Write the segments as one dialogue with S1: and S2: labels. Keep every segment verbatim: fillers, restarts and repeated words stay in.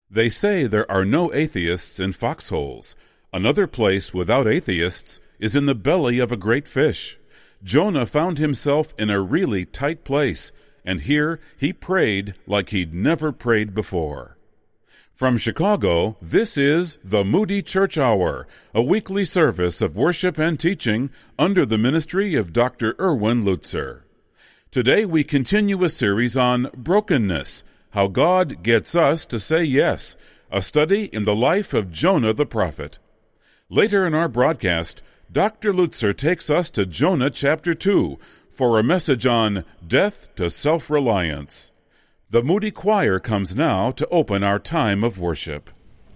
S1: They say there are no atheists in foxholes. Another place without atheists is in the belly of a great fish. Jonah found himself in a really tight place, and here he prayed like he'd never prayed before. From Chicago, this is the Moody Church Hour, a weekly service of worship and teaching under the ministry of Doctor Erwin Lutzer. Today we continue a series on brokenness, how God gets us to say yes, a study in the life of Jonah the prophet. Later in our broadcast, Doctor Lutzer takes us to Jonah chapter two for a message on death to self-reliance. The Moody Choir comes now to open our time of worship.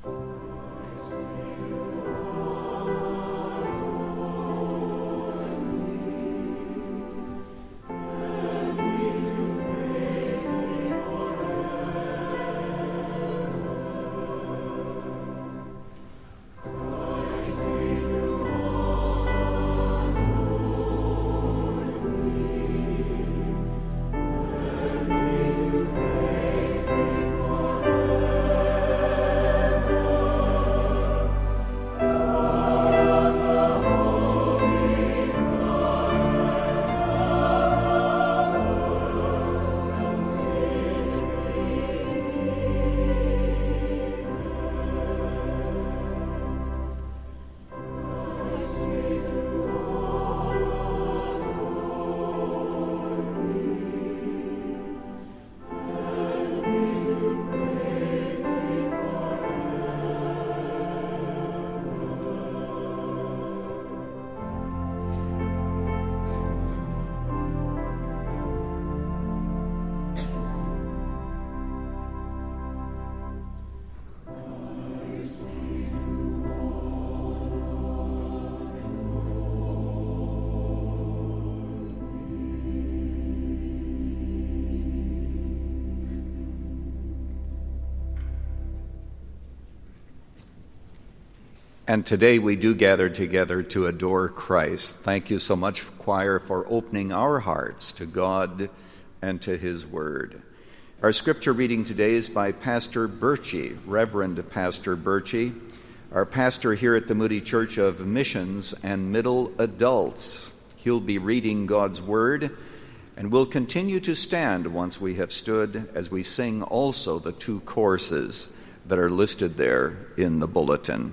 S2: And today we do gather together to adore Christ. Thank you so much, choir, for opening our hearts to God and to His Word. Our scripture reading today is by Pastor Birchie, Reverend Pastor Birchie, our pastor here at the Moody Church of Missions and Middle Adults. He'll be reading God's Word, and we'll continue to stand once we have stood as we sing also the two courses that are listed there in the bulletin.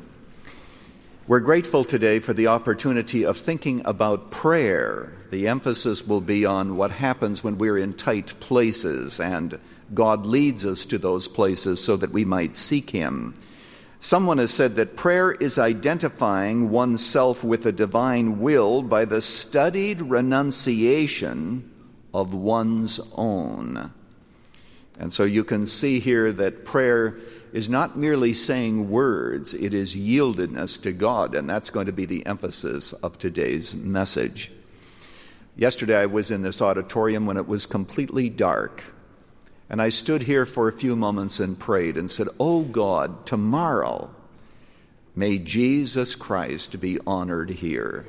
S2: We're grateful today for the opportunity of thinking about prayer. The emphasis will be on what happens when we're in tight places, and God leads us to those places so that we might seek Him. Someone has said that prayer is identifying oneself with the divine will by the studied renunciation of one's own. And so you can see here that prayer is not merely saying words, it is yieldedness to God, and that's going to be the emphasis of today's message. Yesterday I was in this auditorium when it was completely dark, and I stood here for a few moments and prayed and said, "Oh God, tomorrow may Jesus Christ be honored here."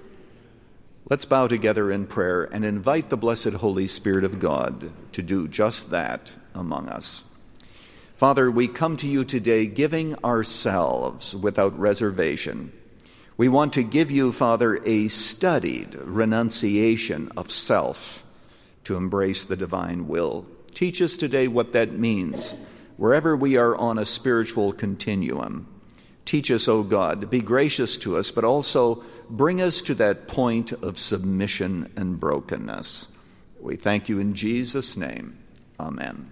S2: Let's bow together in prayer and invite the blessed Holy Spirit of God to do just that among us. Father, we come to you today giving ourselves without reservation. We want to give you, Father, a studied renunciation of self to embrace the divine will. Teach us today what that means, wherever we are on a spiritual continuum. Teach us, O God, be gracious to us, but also bring us to that point of submission and brokenness. We thank you in Jesus' name. Amen.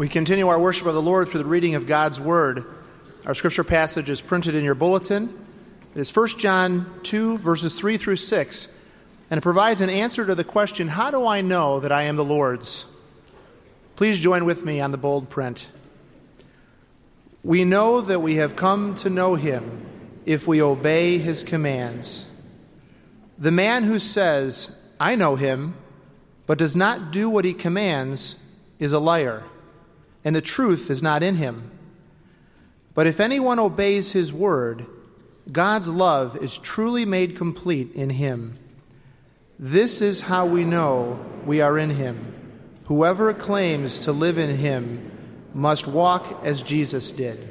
S3: We continue our worship of the Lord through the reading of God's Word. Our scripture passage is printed in your bulletin. It is First John two, verses three through six, and it provides an answer to the question, how do I know that I am the Lord's? Please join with me on the bold print. We know that we have come to know him if we obey his commands. The man who says, I know him, but does not do what he commands, is a liar, and the truth is not in him. But if anyone obeys his word, God's love is truly made complete in him. This is how we know we are in him. Whoever claims to live in him must walk as Jesus did.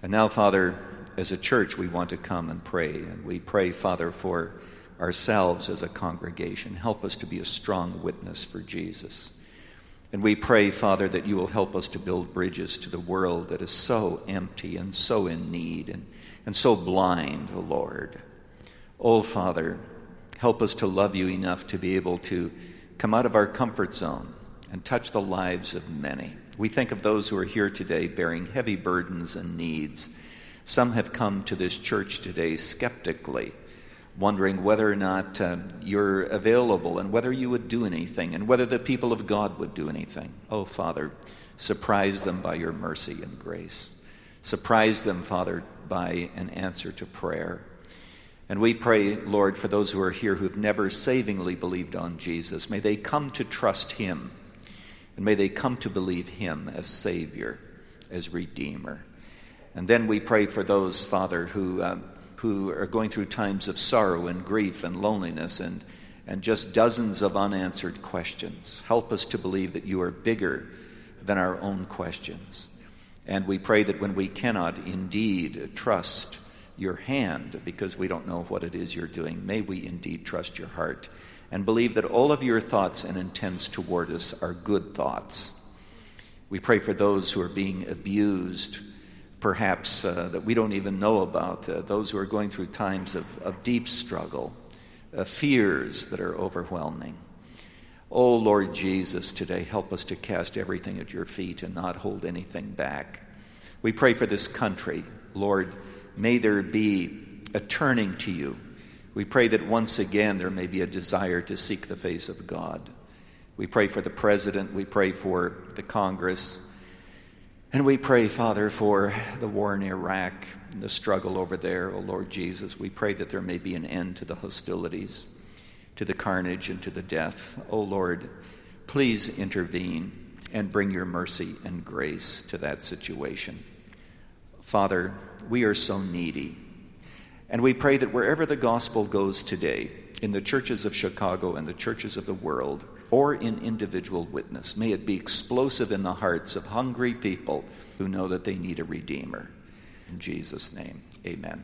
S2: And now, Father, as a church, we want to come and pray. And we pray, Father, for ourselves as a congregation. Help us to be a strong witness for Jesus. And we pray, Father, that you will help us to build bridges to the world that is so empty and so in need and, and so blind, O Lord. Oh, Father, help us to love you enough to be able to come out of our comfort zone and touch the lives of many. We think of those who are here today bearing heavy burdens and needs. Some have come to this church today skeptically, wondering whether or not uh, you're available and whether you would do anything and whether the people of God would do anything. Oh, Father, surprise them by your mercy and grace. Surprise them, Father, by an answer to prayer. And we pray, Lord, for those who are here who've never savingly believed on Jesus. May they come to trust him, and may they come to believe him as Savior, as Redeemer. And then we pray for those, Father, who uh, who are going through times of sorrow and grief and loneliness and, and just dozens of unanswered questions. Help us to believe that you are bigger than our own questions. And we pray that when we cannot indeed trust your hand because we don't know what it is you're doing, may we indeed trust your heart and believe that all of your thoughts and intents toward us are good thoughts. We pray for those who are being abused, perhaps uh, that we don't even know about, uh, those who are going through times of, of deep struggle, uh, fears that are overwhelming. Oh, Lord Jesus, today help us to cast everything at your feet and not hold anything back. We pray for this country. Lord, may there be a turning to you. We pray that once again there may be a desire to seek the face of God. We pray for the president. We pray for the Congress. And we pray, Father, for the war in Iraq and the struggle over there. Oh, Lord Jesus, we pray that there may be an end to the hostilities, to the carnage, and to the death. Oh, Lord, please intervene and bring your mercy and grace to that situation. Father, we are so needy. And we pray that wherever the gospel goes today, in the churches of Chicago and the churches of the world, or in individual witness, may it be explosive in the hearts of hungry people who know that they need a Redeemer. In Jesus' name, amen.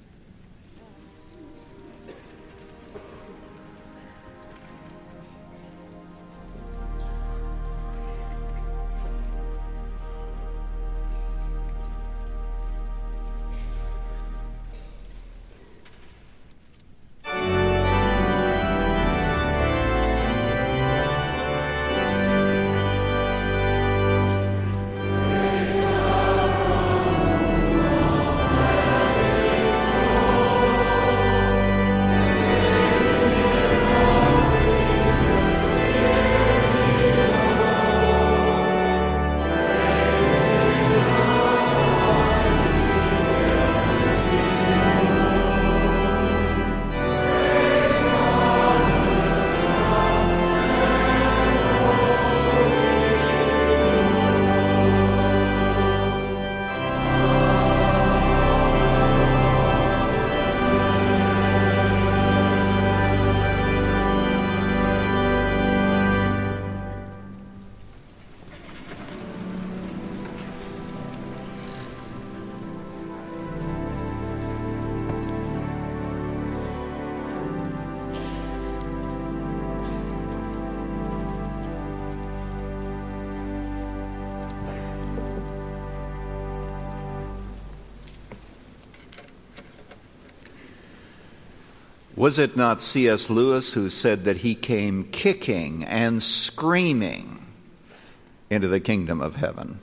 S2: Was it not C S Lewis who said that he came kicking and screaming into the kingdom of heaven?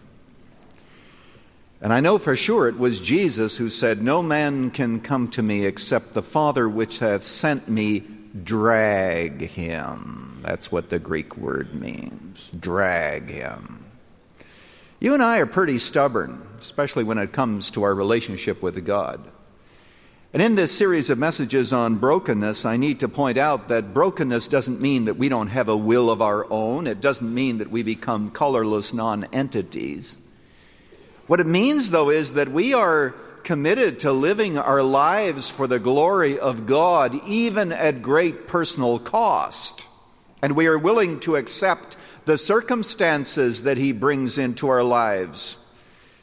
S2: And I know for sure it was Jesus who said, "No man can come to me except the Father which hath sent me drag him." That's what the Greek word means, drag him. You and I are pretty stubborn, especially when it comes to our relationship with God. And in this series of messages on brokenness, I need to point out that brokenness doesn't mean that we don't have a will of our own. It doesn't mean that we become colorless non-entities. What it means, though, is that we are committed to living our lives for the glory of God, even at great personal cost. And we are willing to accept the circumstances that He brings into our lives.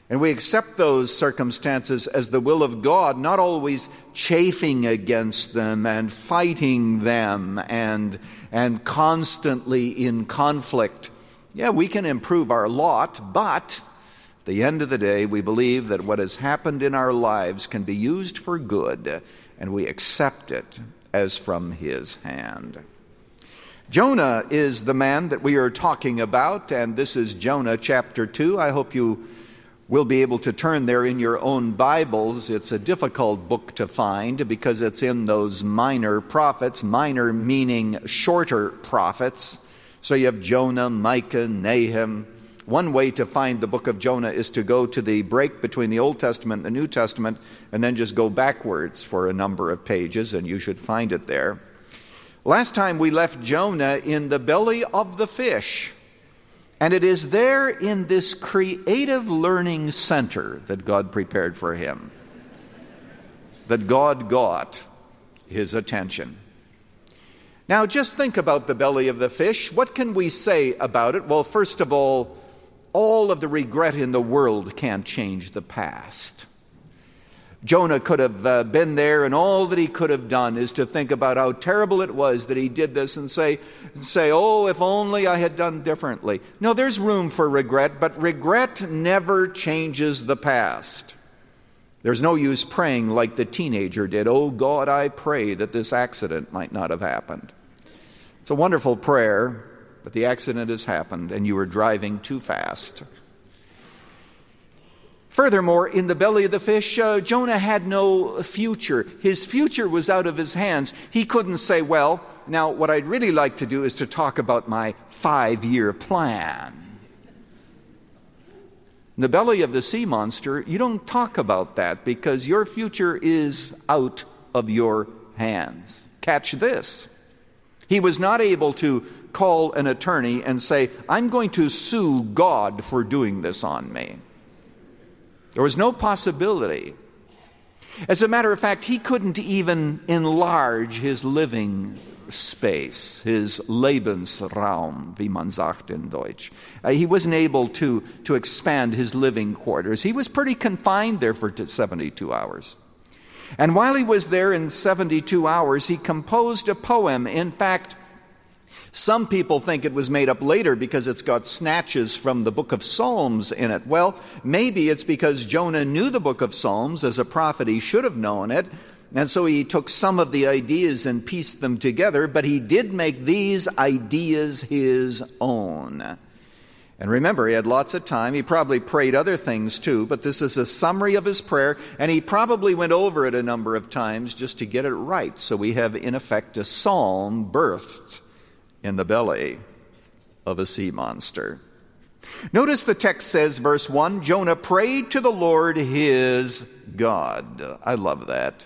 S2: And we accept those circumstances as the will of God, not always chafing against them and fighting them and, and constantly in conflict. Yeah, we can improve our lot, but at the end of the day, we believe that what has happened in our lives can be used for good, and we accept it as from His hand. Jonah is the man that we are talking about, and this is Jonah chapter two. I hope you will be able to turn there in your own Bibles. It's a difficult book to find because it's in those minor prophets, minor meaning shorter prophets. So you have Jonah, Micah, Nahum. One way to find the book of Jonah is to go to the break between the Old Testament and the New Testament and then just go backwards for a number of pages, and you should find it there. Last time we left Jonah in the belly of the fish. And it is there in this creative learning center that God prepared for him, that God got his attention. Now, just think about the belly of the fish. What can we say about it? Well, first of all, all of the regret in the world can't change the past. Jonah could have uh, been there, and all that he could have done is to think about how terrible it was that he did this and say, say, oh, if only I had done differently. No, there's room for regret, but regret never changes the past. There's no use praying like the teenager did, oh God, I pray that this accident might not have happened. It's a wonderful prayer, but the accident has happened and you were driving too fast. Furthermore, in the belly of the fish, uh, Jonah had no future. His future was out of his hands. He couldn't say, well, now what I'd really like to do is to talk about my five-year plan. In the belly of the sea monster, you don't talk about that because your future is out of your hands. Catch this. He was not able to call an attorney and say, I'm going to sue God for doing this on me. There was no possibility. As a matter of fact, he couldn't even enlarge his living space, his Lebensraum, wie man sagt in Deutsch. Uh, he wasn't able to, to expand his living quarters. He was pretty confined there for seventy-two hours. And while he was there in seventy-two hours, he composed a poem. In fact, some people think it was made up later because it's got snatches from the book of Psalms in it. Well, maybe it's because Jonah knew the book of Psalms. As a prophet, he should have known it. And so he took some of the ideas and pieced them together, but he did make these ideas his own. And remember, he had lots of time. He probably prayed other things too, but this is a summary of his prayer, and he probably went over it a number of times just to get it right. So we have, in effect, a psalm birthed in the belly of a sea monster. Notice the text says, verse one, Jonah prayed to the Lord his God. I love that.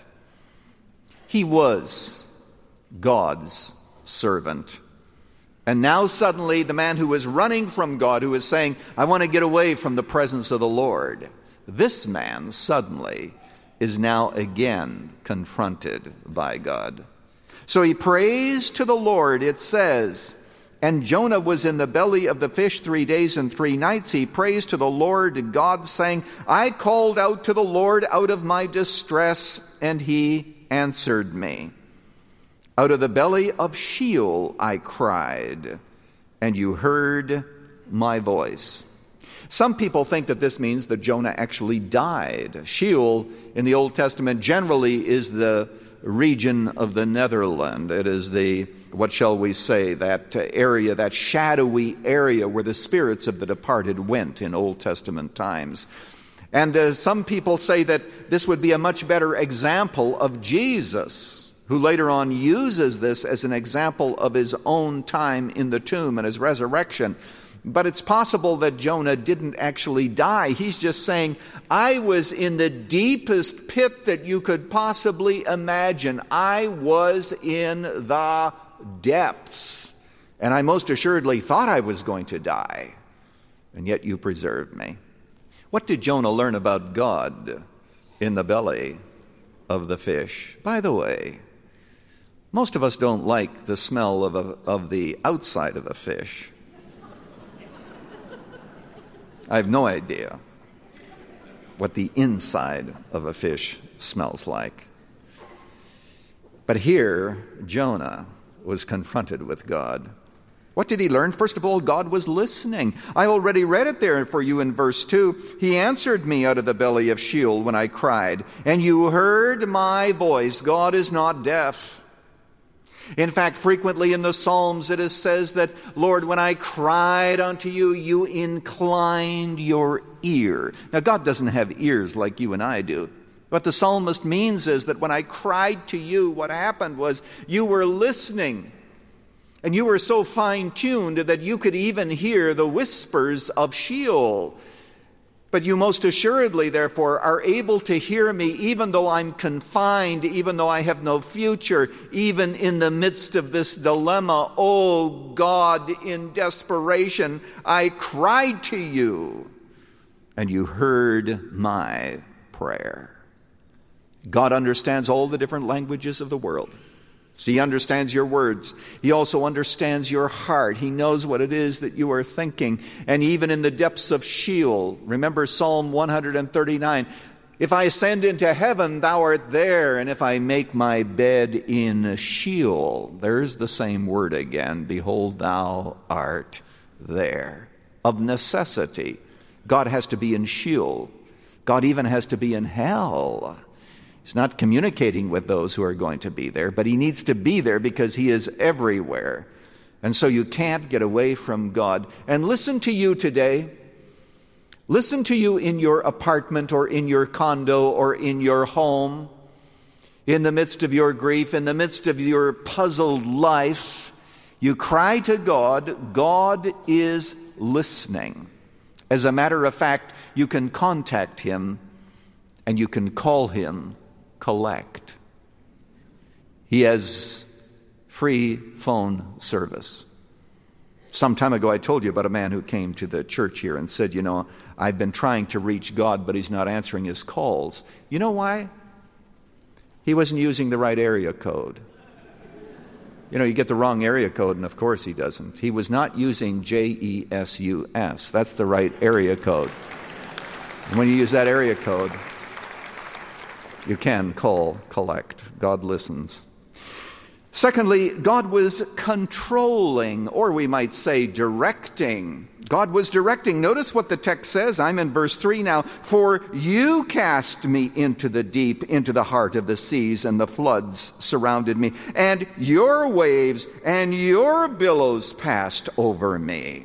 S2: He was God's servant. And now suddenly the man who was running from God, who was saying, I want to get away from the presence of the Lord, this man suddenly is now again confronted by God. So he prays to the Lord, it says, and Jonah was in the belly of the fish three days and three nights. He prays to the Lord God, saying, I called out to the Lord out of my distress, and he answered me. Out of the belly of Sheol I cried, and you heard my voice. Some people think that this means that Jonah actually died. Sheol in the Old Testament generally is the region of the Netherlands. It is the, what shall we say, that area, that shadowy area where the spirits of the departed went in Old Testament times. And uh, some people say that this would be a much better example of Jesus, who later on uses this as an example of his own time in the tomb and his resurrection. But it's possible that Jonah didn't actually die. He's just saying, I was in the deepest pit that you could possibly imagine. I was in the depths. And I most assuredly thought I was going to die. And yet you preserved me. What did Jonah learn about God in the belly of the fish? By the way, most of us don't like the smell of, a, of the outside of a fish. I have no idea. what the inside of a fish smells like. But here, Jonah was confronted with God. What did he learn? First of all, God was listening. I already read it there for you in verse two. He answered me out of the belly of Sheol when I cried, and you heard my voice. God is not deaf. In fact, frequently in the Psalms it is says that, Lord, when I cried unto you, you inclined your ear. Now, God doesn't have ears like you and I do. What the psalmist means is that when I cried to you, what happened was you were listening. And you were so fine-tuned that you could even hear the whispers of Sheol. But you most assuredly, therefore, are able to hear me even though I'm confined, even though I have no future, even in the midst of this dilemma. Oh God, in desperation, I cried to you, and you heard my prayer. God understands all the different languages of the world. So he understands your words. He also understands your heart. He knows what it is that you are thinking. And even in the depths of Sheol, remember Psalm one thirty-nine, if I ascend into heaven, thou art there. And if I make my bed in Sheol, there's the same word again. Behold, thou art there. Of necessity, God has to be in Sheol. God even has to be in hell. He's not communicating with those who are going to be there, but he needs to be there because he is everywhere. And so you can't get away from God. And listen to you today. Listen to you in your apartment or in your condo or in your home, in the midst of your grief, in the midst of your puzzled life. You cry to God. God is listening. As a matter of fact, you can contact him and you can call him collect. He has free phone service. Some time ago I told you about a man who came to the church here and said, you know, I've been trying to reach God, but he's not answering his calls. You know why? He wasn't using the right area code. You know, you get the wrong area code, and of course he doesn't. He was not using J E S U S. That's the right area code. And when you use that area code, you can call, collect. God listens. Secondly, God was controlling, or we might say directing. God was directing. Notice what the text says. I'm in verse three now. For you cast me into the deep, into the heart of the seas, and the floods surrounded me. And your waves and your billows passed over me.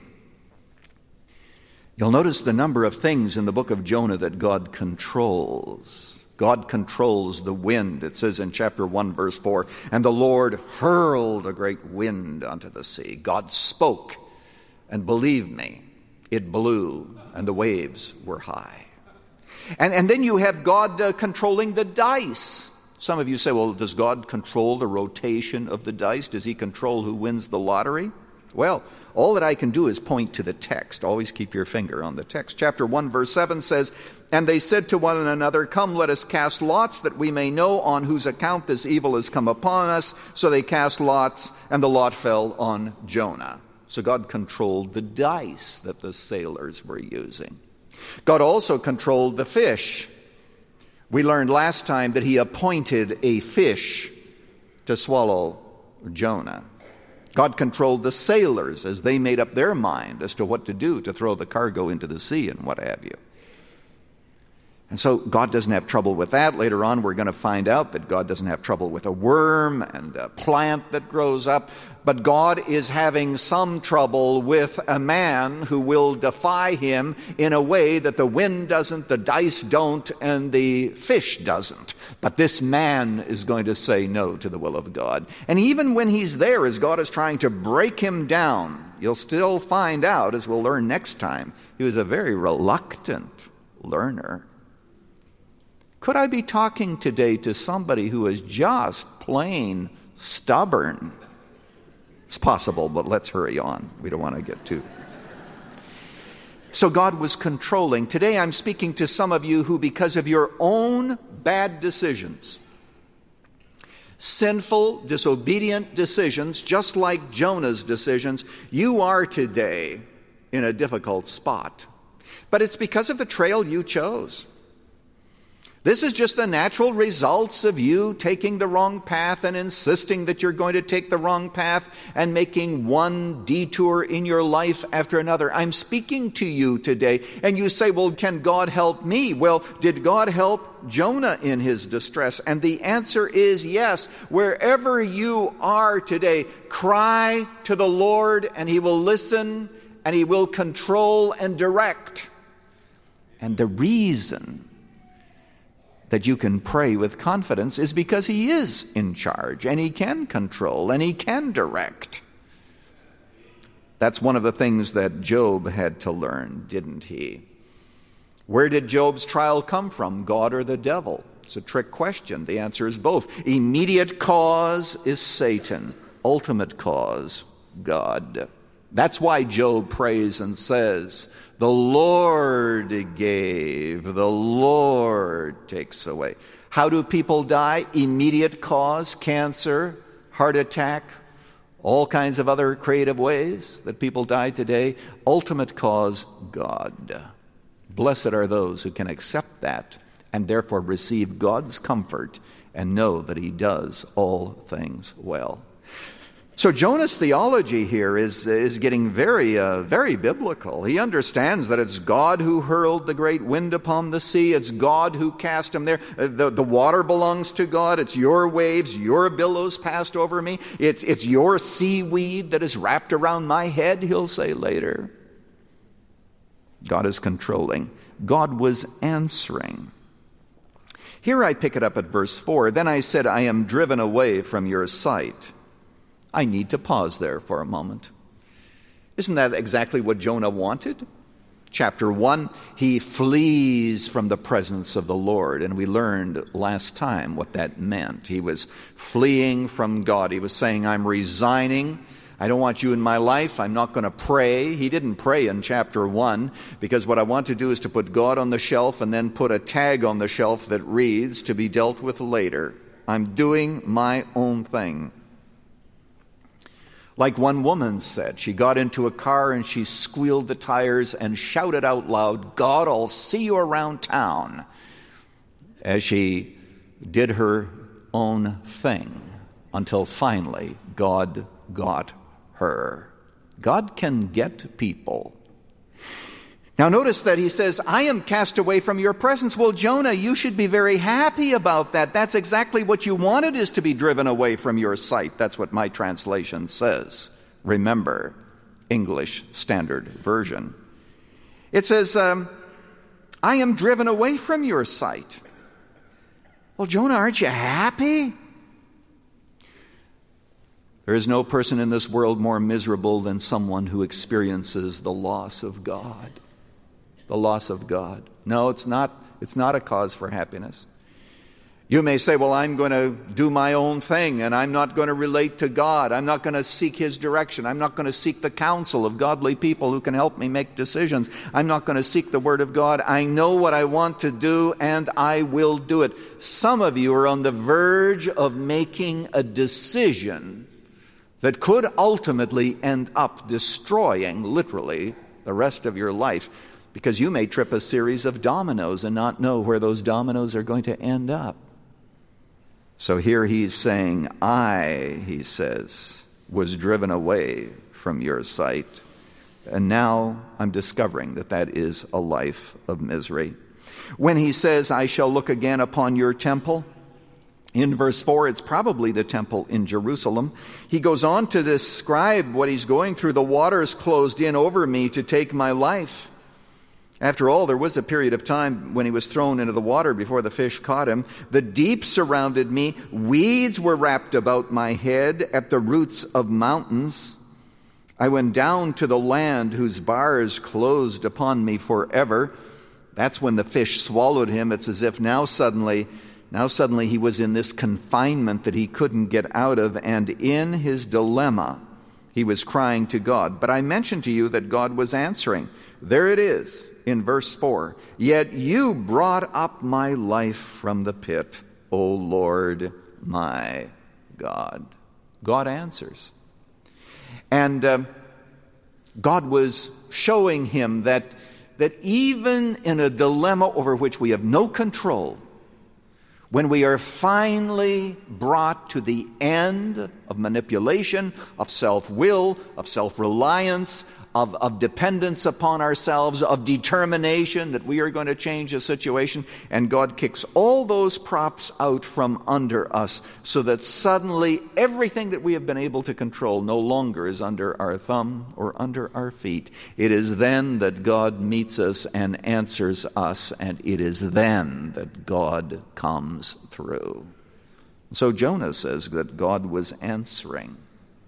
S2: You'll notice the number of things in the book of Jonah that God controls. God controls the wind. It says in chapter one, verse four, and the Lord hurled a great wind unto the sea. God spoke, and believe me, it blew, and the waves were high. And, and then you have God uh, controlling the dice. Some of you say, well, does God control the rotation of the dice? Does he control who wins the lottery? Well, all that I can do is point to the text. Always keep your finger on the text. Chapter one, verse seven says, and they said to one another, come, let us cast lots, that we may know on whose account this evil has come upon us. So they cast lots, and the lot fell on Jonah. So God controlled the dice that the sailors were using. God also controlled the fish. We learned last time that he appointed a fish to swallow Jonah. God controlled the sailors as they made up their mind as to what to do to throw the cargo into the sea and what have you. And so God doesn't have trouble with that. Later on, we're going to find out that God doesn't have trouble with a worm and a plant that grows up. But God is having some trouble with a man who will defy him in a way that the wind doesn't, the dice don't, and the fish doesn't. But this man is going to say no to the will of God. And even when he's there, as God is trying to break him down, you'll still find out, as we'll learn next time, he was a very reluctant learner. Could I be talking today to somebody who is just plain stubborn? It's possible, but let's hurry on. We don't want to get too... So God was controlling. Today I'm speaking to some of you who, because of your own bad decisions, sinful, disobedient decisions, just like Jonah's decisions, you are today in a difficult spot. But it's because of the trail you chose. This is just the natural results of you taking the wrong path and insisting that you're going to take the wrong path and making one detour in your life after another. I'm speaking to you today, and you say, well, can God help me? Well, did God help Jonah in his distress? And the answer is yes. Wherever you are today, cry to the Lord, and He will listen, and He will control and direct. And the reason that you can pray with confidence is because He is in charge, and He can control, and He can direct. That's one of the things that Job had to learn, didn't he? Where did Job's trial come from, God or the devil? It's a trick question. The answer is both. Immediate cause is Satan. Ultimate cause, God. That's why Job prays and says, the Lord gave, the Lord takes away. How do people die? Immediate cause, cancer, heart attack, all kinds of other creative ways that people die today. Ultimate cause, God. Blessed are those who can accept that and therefore receive God's comfort and know that He does all things well. So Jonah's theology here is, is getting very, uh, very biblical. He understands that it's God who hurled the great wind upon the sea. It's God who cast him there. The, the water belongs to God. It's your waves, your billows passed over me. It's, it's your seaweed that is wrapped around my head, he'll say later. God is controlling. God was answering. Here I pick it up at verse four. Then I said, I am driven away from your sight. I need to pause there for a moment. Isn't that exactly what Jonah wanted? Chapter one, he flees from the presence of the Lord, and we learned last time what that meant. He was fleeing from God. He was saying, I'm resigning. I don't want you in my life. I'm not going to pray. He didn't pray in chapter one, because what I want to do is to put God on the shelf and then put a tag on the shelf that reads, to be dealt with later. I'm doing my own thing. Like one woman said, she got into a car and she squealed the tires and shouted out loud, God, I'll see you around town, as she did her own thing until finally God got her. God can get people. Now notice that he says, I am cast away from your presence. Well, Jonah, you should be very happy about that. That's exactly what you wanted, is to be driven away from your sight. That's what my translation says. Remember, English Standard Version. It says, um, I am driven away from your sight. Well, Jonah, aren't you happy? There is no person in this world more miserable than someone who experiences the loss of God. The loss of God. No, it's not, it's not a cause for happiness. You may say, well, I'm going to do my own thing, and I'm not going to relate to God. I'm not going to seek His direction. I'm not going to seek the counsel of godly people who can help me make decisions. I'm not going to seek the Word of God. I know what I want to do, and I will do it. Some of you are on the verge of making a decision that could ultimately end up destroying, literally, the rest of your life. Because you may trip a series of dominoes and not know where those dominoes are going to end up. So here he's saying, I, he says, was driven away from your sight. And now I'm discovering that that is a life of misery. When he says, I shall look again upon your temple, in verse four, it's probably the temple in Jerusalem. He goes on to describe what he's going through. The waters closed in over me to take my life. After all, there was a period of time when he was thrown into the water before the fish caught him. The deep surrounded me. Weeds were wrapped about my head at the roots of mountains. I went down to the land whose bars closed upon me forever. That's when the fish swallowed him. It's as if now suddenly, now suddenly he was in this confinement that he couldn't get out of. And in his dilemma, he was crying to God. But I mentioned to you that God was answering. There it is. In verse four, yet you brought up my life from the pit, O Lord my God. God answers. And uh, God was showing him that, that even in a dilemma over which we have no control, when we are finally brought to the end of manipulation, of self-will, of self-reliance, of, of dependence upon ourselves, of determination that we are going to change a situation, and God kicks all those props out from under us so that suddenly everything that we have been able to control no longer is under our thumb or under our feet. It is then that God meets us and answers us, and it is then that God comes through. So Jonah says that God was answering.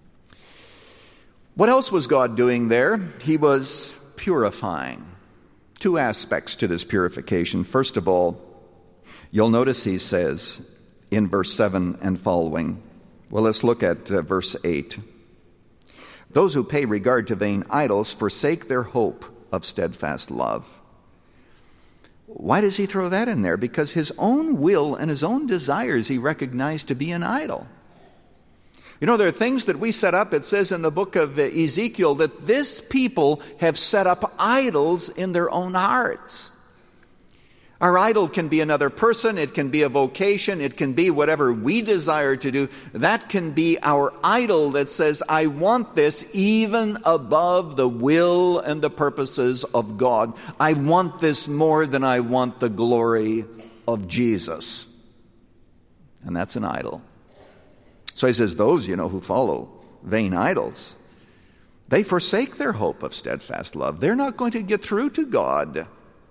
S2: What else was God doing there? He was purifying. Two aspects to this purification. First of all, you'll notice he says in verse seven and following, well, let's look at uh, verse eight. Those who pay regard to vain idols forsake their hope of steadfast love. Why does he throw that in there? Because his own will and his own desires he recognized to be an idol. You know, there are things that we set up. It says in the book of Ezekiel that this people have set up idols in their own hearts. Our idol can be another person. It can be a vocation. It can be whatever we desire to do. That can be our idol that says, I want this even above the will and the purposes of God. I want this more than I want the glory of Jesus. And that's an idol. So he says, those, you know, who follow vain idols, they forsake their hope of steadfast love. They're not going to get through to God.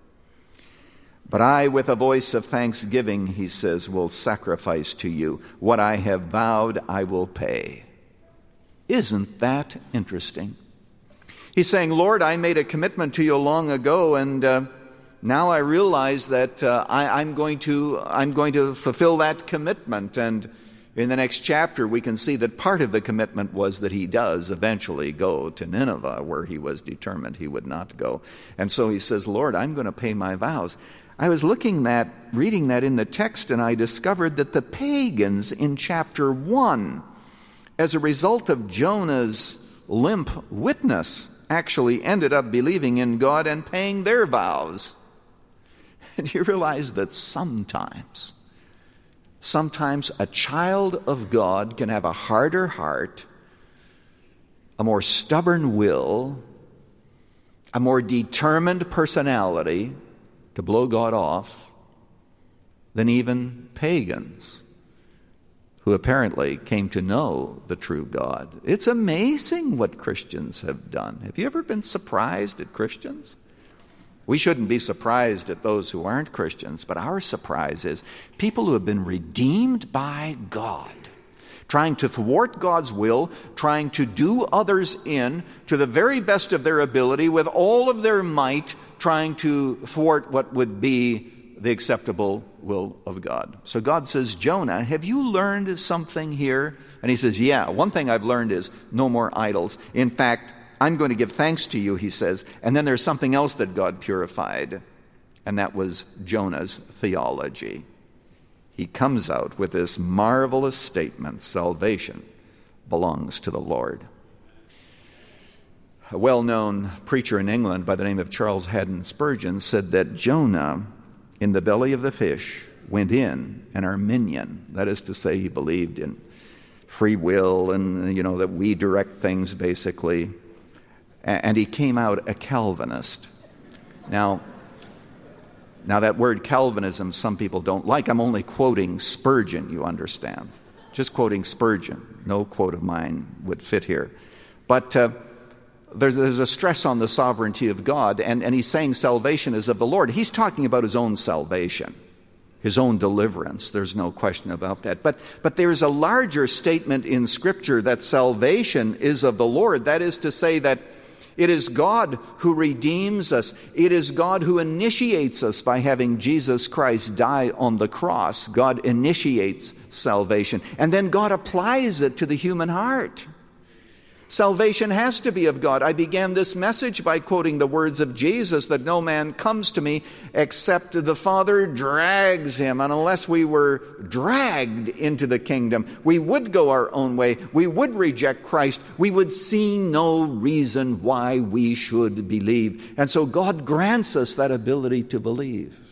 S2: But I, with a voice of thanksgiving, he says, will sacrifice to you. What I have vowed, I will pay. Isn't that interesting? He's saying, Lord, I made a commitment to you long ago, and uh, now I realize that uh, I, I'm going to I'm going to fulfill that commitment. And in the next chapter, we can see that part of the commitment was that he does eventually go to Nineveh, where he was determined he would not go. And so he says, Lord, I'm going to pay my vows. I was looking at, reading that in the text, and I discovered that the pagans in chapter one, as a result of Jonah's limp witness, actually ended up believing in God and paying their vows. And you realize that sometimes, sometimes a child of God can have a harder heart, a more stubborn will, a more determined personality to blow God off than even pagans who apparently came to know the true God. It's amazing what Christians have done. Have you ever been surprised at Christians? We shouldn't be surprised at those who aren't Christians, but our surprise is people who have been redeemed by God, trying to thwart God's will, trying to do others in to the very best of their ability, with all of their might, trying to thwart what would be the acceptable will of God. So God says, Jonah, have you learned something here? And he says, yeah, one thing I've learned is no more idols. In fact, I'm going to give thanks to you, he says. And then there's something else that God purified, and that was Jonah's theology. He comes out with this marvelous statement, salvation belongs to the Lord. A well-known preacher in England by the name of Charles Haddon Spurgeon said that Jonah, in the belly of the fish, went in an Arminian. That is to say, he believed in free will and, you know, that we direct things, basically. And he came out a Calvinist. Now, now that word Calvinism, some people don't like. I'm only quoting Spurgeon, you understand. Just quoting Spurgeon. No quote of mine would fit here. But uh, there's, there's a stress on the sovereignty of God, and, and he's saying salvation is of the Lord. He's talking about his own salvation, his own deliverance. There's no question about that. But, but there's a larger statement in Scripture that salvation is of the Lord. That is to say that it is God who redeems us. It is God who initiates us by having Jesus Christ die on the cross. God initiates salvation. And then God applies it to the human heart. Salvation has to be of God. I began this message by quoting the words of Jesus that no man comes to me except the Father drags him. And unless we were dragged into the kingdom, we would go our own way. We would reject Christ. We would see no reason why we should believe. And so God grants us that ability to believe.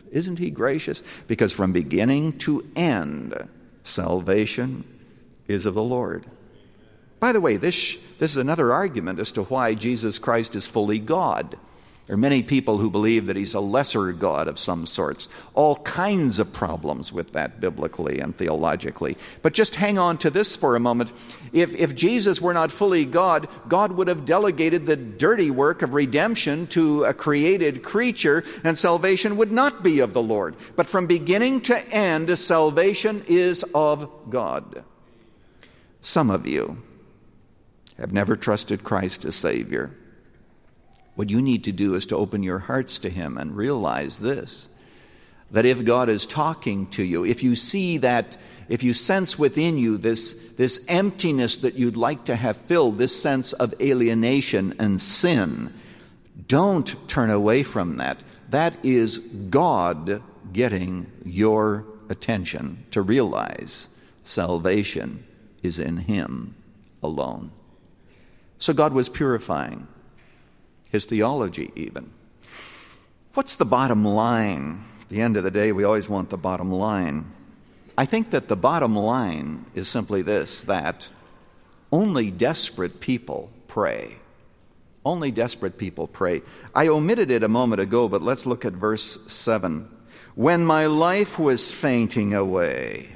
S2: Isn't he gracious? Because from beginning to end, salvation is of the Lord. By the way, this, this is another argument as to why Jesus Christ is fully God. There are many people who believe that he's a lesser God of some sorts. All kinds of problems with that biblically and theologically. But just hang on to this for a moment. If, if Jesus were not fully God, God would have delegated the dirty work of redemption to a created creature, and salvation would not be of the Lord. But from beginning to end, salvation is of God. Some of you have never trusted Christ as Savior. What you need to do is to open your hearts to him and realize this, that if God is talking to you, if you see that, if you sense within you this, this emptiness that you'd like to have filled, this sense of alienation and sin, don't turn away from that. That is God getting your attention to realize salvation is in him alone. So God was purifying his theology even. What's the bottom line? At the end of the day, we always want the bottom line. I think that the bottom line is simply this, that only desperate people pray. Only desperate people pray. I omitted it a moment ago, but let's look at verse seven. When my life was fainting away,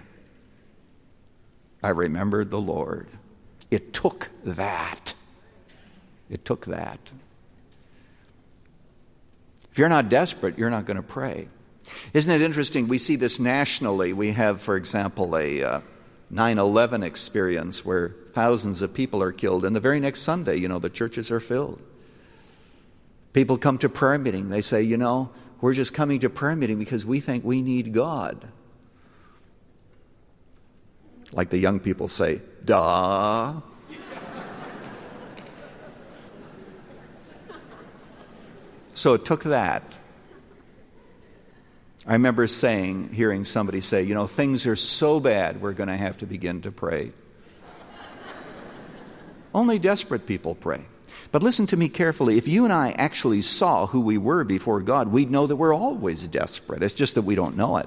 S2: I remembered the Lord. It took that. It took that. If you're not desperate, you're not going to pray. Isn't it interesting? We see this nationally. We have, for example, a uh, nine eleven experience where thousands of people are killed, and the very next Sunday, you know, the churches are filled. People come to prayer meeting. They say, you know, we're just coming to prayer meeting because we think we need God. Like the young people say, duh. So it took that. I remember saying, hearing somebody say, you know, things are so bad, we're going to have to begin to pray. Only desperate people pray. But listen to me carefully. If you and I actually saw who we were before God, we'd know that we're always desperate. It's just that we don't know it.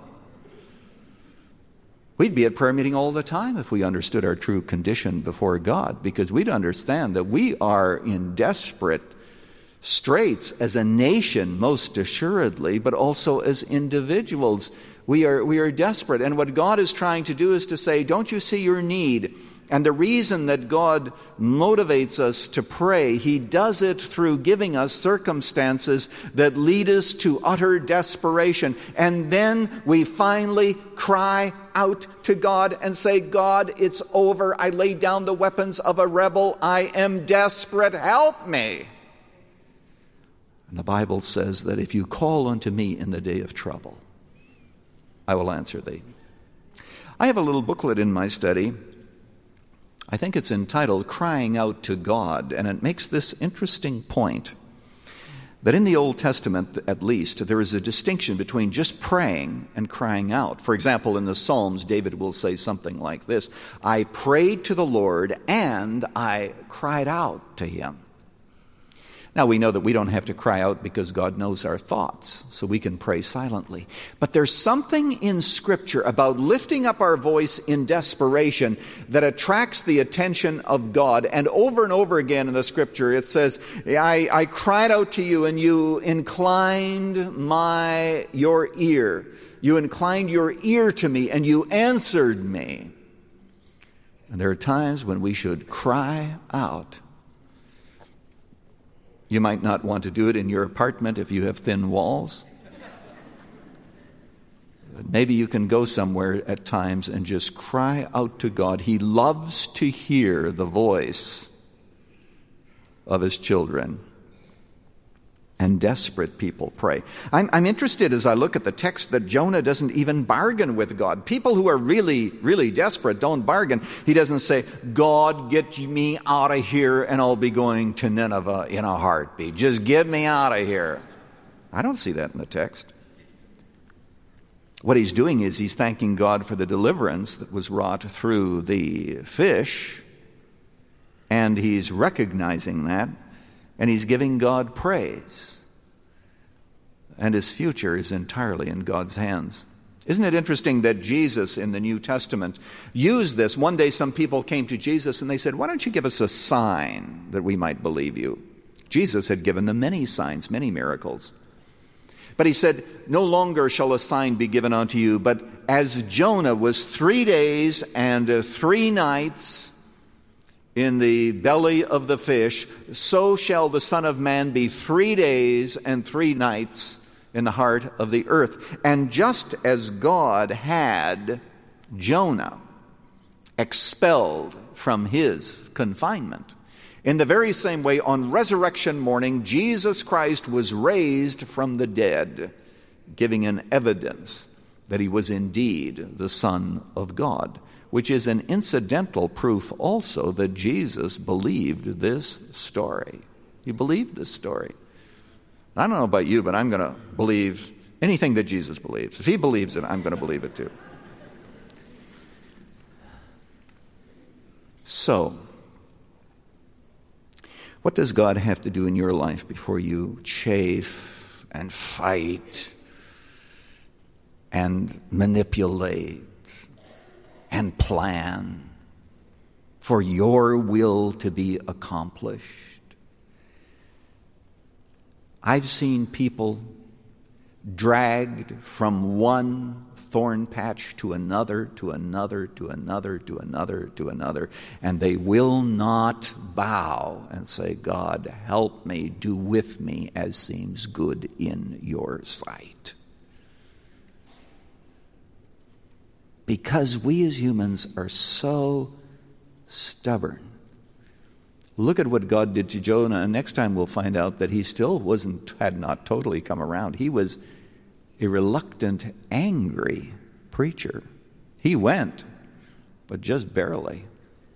S2: We'd be at prayer meeting all the time if we understood our true condition before God, because we'd understand that we are in desperate straits as a nation, most assuredly, but also as individuals. We are, we are desperate. And what God is trying to do is to say, don't you see your need? And the reason that God motivates us to pray, he does it through giving us circumstances that lead us to utter desperation. And then we finally cry out to God and say, God, it's over. I lay down the weapons of a rebel. I am desperate. Help me. And the Bible says that if you call unto me in the day of trouble, I will answer thee. I have a little booklet in my study. I think it's entitled Crying Out to God, and it makes this interesting point, that in the Old Testament, at least, there is a distinction between just praying and crying out. For example, in the Psalms, David will say something like this, I prayed to the Lord and I cried out to him. Now, we know that we don't have to cry out because God knows our thoughts, so we can pray silently. But there's something in Scripture about lifting up our voice in desperation that attracts the attention of God. And over and over again in the Scripture, it says, I, I cried out to you and you inclined my your ear. You inclined your ear to me and you answered me. And there are times when we should cry out. You might not want to do it in your apartment if you have thin walls. Maybe you can go somewhere at times and just cry out to God. He loves to hear the voice of his children. And desperate people pray. I'm, I'm interested as I look at the text that Jonah doesn't even bargain with God. People who are really, really desperate don't bargain. He doesn't say, God, get me out of here and I'll be going to Nineveh in a heartbeat. Just get me out of here. I don't see that in the text. What he's doing is he's thanking God for the deliverance that was wrought through the fish, and he's recognizing that. And he's giving God praise. and his future is entirely in God's hands. Isn't it interesting that Jesus in the New Testament used this? One day some people came to Jesus and they said, "Why don't you give us a sign that we might believe you?" Jesus had given them many signs, many miracles. But he said, "No longer shall a sign be given unto you, but as Jonah was three days and uh, three nights in the belly of the fish, so shall the Son of Man be three days and three nights in the heart of the earth." And just as God had Jonah expelled from his confinement, in the very same way, on resurrection morning, Jesus Christ was raised from the dead, giving an evidence that he was indeed the Son of God, which is an incidental proof also that Jesus believed this story. He believed this story. I don't know about you, but I'm going to believe anything that Jesus believes. If he believes it, I'm going to believe it too. So, what does God have to do in your life before you chafe and fight and manipulate and plan for your will to be accomplished? I've seen people dragged from one thorn patch to another, to another, to another, to another, to another, and they will not bow and say, "God, help me, do with me as seems good in your sight." Because we as humans are so stubborn. Look at what God did to Jonah, and next time we'll find out that he still wasn't, had not totally come around. He was a reluctant, angry preacher. He went, but just barely.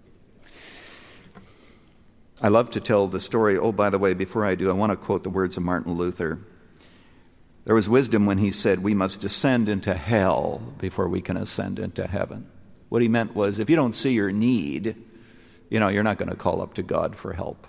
S2: I love to tell the story. Oh, by the way, before I do, I want to quote the words of Martin Luther. There was wisdom when he said, "We must descend into hell before we can ascend into heaven." What he meant was, if you don't see your need, you know, you're not going to call up to God for help.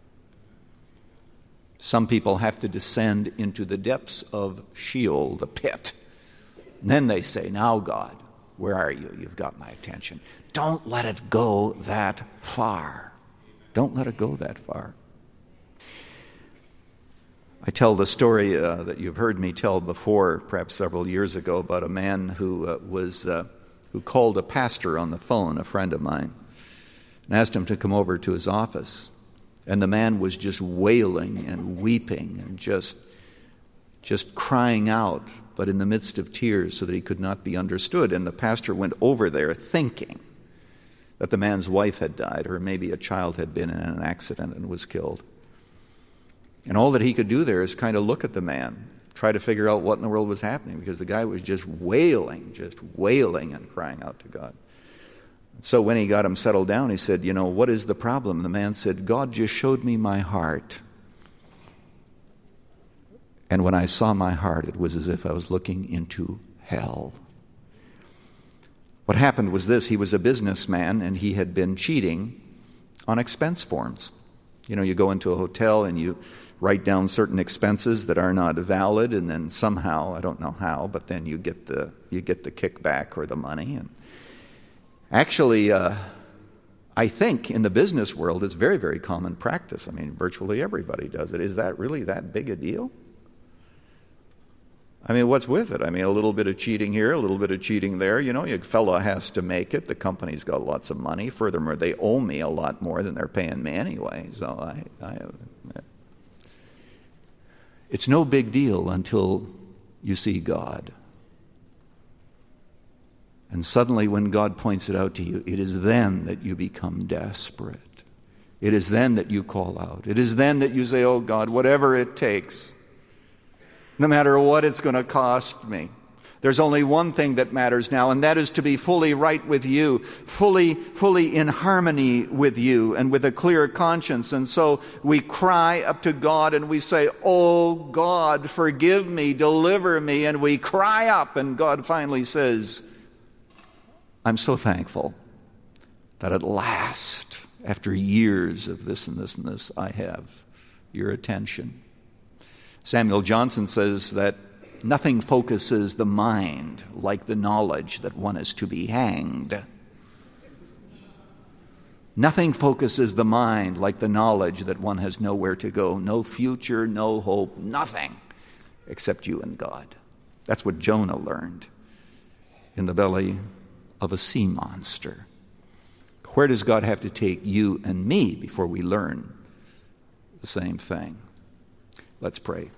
S2: Some people have to descend into the depths of Sheol, the pit. And then they say, "Now, God, where are you? You've got my attention." Don't let it go that far. Don't let it go that far. I tell the story uh, that you've heard me tell before, perhaps several years ago, about a man who uh, was uh, who called a pastor on the phone, a friend of mine, and asked him to come over to his office. And the man was just wailing and weeping and just, just crying out, but in the midst of tears so that he could not be understood. And the pastor went over there thinking that the man's wife had died, or maybe a child had been in an accident and was killed. And all that he could do there is kind of look at the man, try to figure out what in the world was happening, because the guy was just wailing, just wailing and crying out to God. So when he got him settled down, he said, "You know, what is the problem?" The man said, "God just showed me my heart. And when I saw my heart, it was as if I was looking into hell." What happened was this: he was a businessman and he had been cheating on expense forms. You know, you go into a hotel and you write down certain expenses that are not valid, and then somehow, I don't know how, but then you get the you get the kickback or the money. And actually, uh, I think in the business world it's very, very common practice. I mean, virtually everybody does it. Is that really that big a deal? I mean, what's with it? I mean, a little bit of cheating here, a little bit of cheating there. You know, a fellow has to make it. The company's got lots of money. Furthermore, they owe me a lot more than they're paying me anyway. So I, I it's no big deal until you see God. And suddenly when God points it out to you, it is then that you become desperate. It is then that you call out. It is then that you say, "Oh God, whatever it takes, no matter what it's going to cost me. There's only one thing that matters now, and that is to be fully right with you, fully, fully in harmony with you, and with a clear conscience." And so we cry up to God and we say, "Oh God, forgive me, deliver me." And we cry up, and God finally says, "I'm so thankful that at last, after years of this and this and this, I have your attention. Samuel Johnson says that nothing focuses the mind like the knowledge that one is to be hanged. Nothing focuses the mind like the knowledge that one has nowhere to go, no future, no hope, nothing except you and God. That's what Jonah learned in the belly of a sea monster. Where does God have to take you and me before we learn the same thing? Let's pray.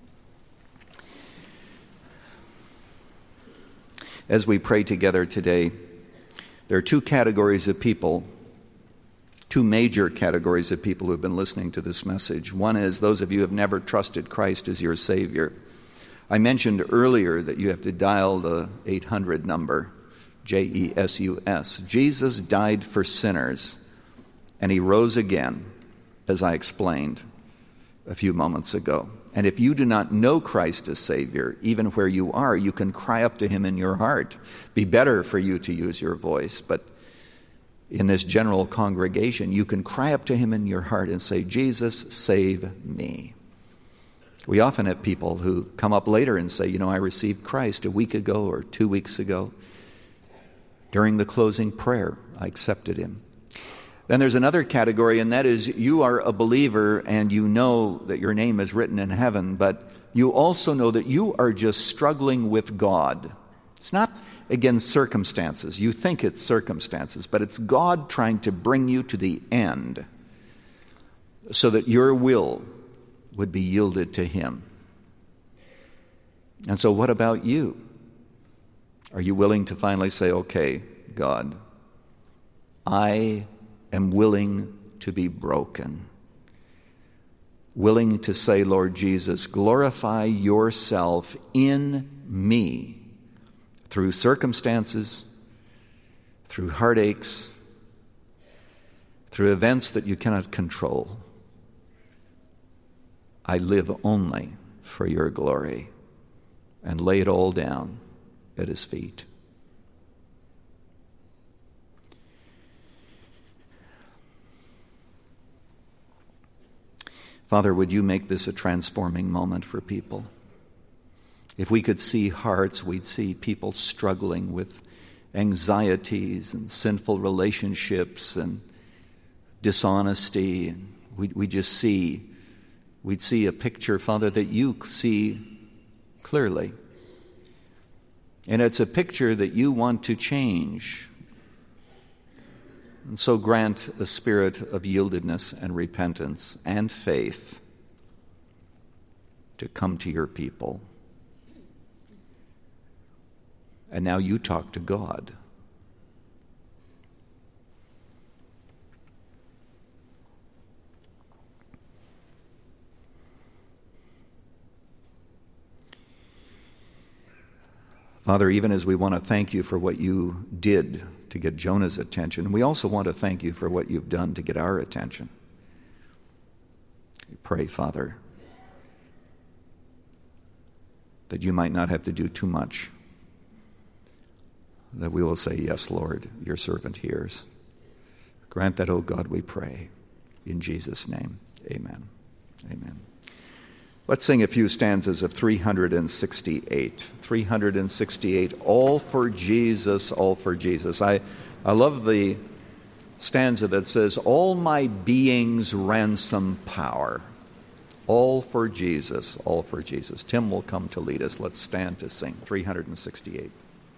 S2: As we pray together today, there are two categories of people, two major categories of people who have been listening to this message. One is those of you who have never trusted Christ as your Savior. I mentioned earlier that you have to dial the eight hundred number, J E S U S. Jesus died for sinners, and he rose again, as I explained a few moments ago. And if you do not know Christ as Savior, even where you are, you can cry up to him in your heart. Be better for you to use your voice, but in this general congregation, you can cry up to him in your heart and say, Jesus, save me. We often have people who come up later and say, you know, I received Christ a week ago or two weeks ago. During the closing prayer, I accepted him. Then there's another category, and that is you are a believer and you know that your name is written in heaven, but you also know that you are just struggling with God. It's not against circumstances. You think it's circumstances, but it's God trying to bring you to the end so that your will would be yielded to him. And so what about you? Are you willing to finally say, okay, God, I am willing to be broken. Willing to say, Lord Jesus, glorify yourself in me through circumstances, through heartaches, through events that you cannot control. I live only for your glory, and lay it all down at his feet. Father, would you make this a transforming moment for people? If we could see hearts, we'd see people struggling with anxieties and sinful relationships and dishonesty. And we we just see, we'd see a picture, Father, that you see clearly. And it's a picture that you want to change. And so grant a spirit of yieldedness and repentance and faith to come to your people. And now you talk to God. Father, even as we want to thank you for what you did to get Jonah's attention, we also want to thank you for what you've done to get our attention. We pray, Father, that you might not have to do too much, that we will say, yes, Lord, your servant hears. Grant that, O God, we pray. In Jesus' name, amen. Amen. Let's sing a few stanzas of three hundred sixty-eight. three hundred sixty-eight, all for Jesus, all for Jesus. I, I love the stanza that says, all my being's ransom power. All for Jesus, all for Jesus. Tim will come to lead us. Let's stand to sing three hundred sixty-eight.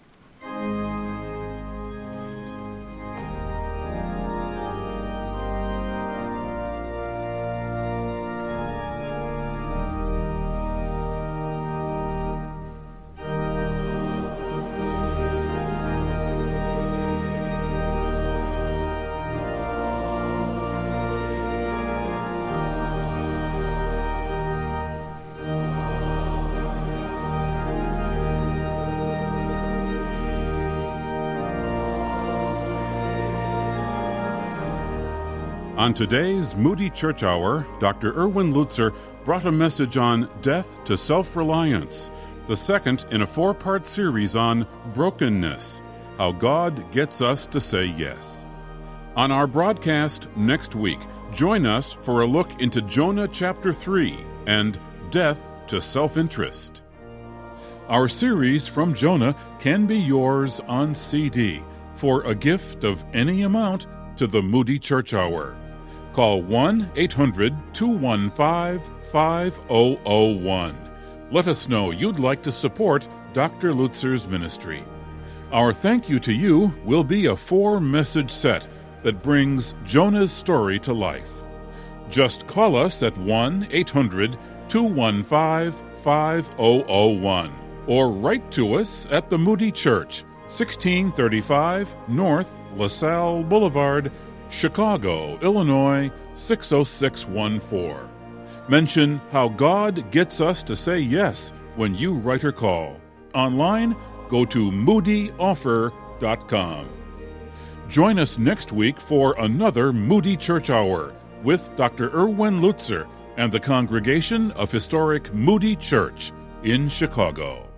S1: On today's Moody Church Hour, Doctor Erwin Lutzer brought a message on death to self-reliance, the second in a four-part series on brokenness, how God gets us to say yes. On our broadcast next week, join us for a look into Jonah chapter three and death to self-interest. Our series from Jonah can be yours on C D for a gift of any amount to the Moody Church Hour. Call one eight hundred two one five five zero zero one. Let us know you'd like to support Doctor Lutzer's ministry. Our thank you to you will be a four-message set that brings Jonah's story to life. Just call us at one eight hundred two one five five zero zero one or write to us at the Moody Church, sixteen thirty-five North LaSalle Boulevard, Chicago, Illinois, six oh six one four. Mention how God gets us to say yes when you write or call. Online, go to moody offer dot com. Join us next week for another Moody Church Hour with Doctor Erwin Lutzer and the congregation of historic Moody Church in Chicago.